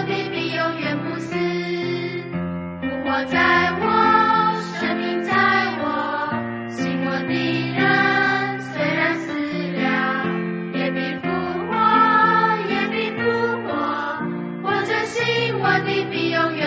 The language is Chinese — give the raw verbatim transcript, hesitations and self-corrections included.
的必永远不死。复活在我，生命在我，信我的人虽然死了，也必复活，也必复活。我真信我的必永远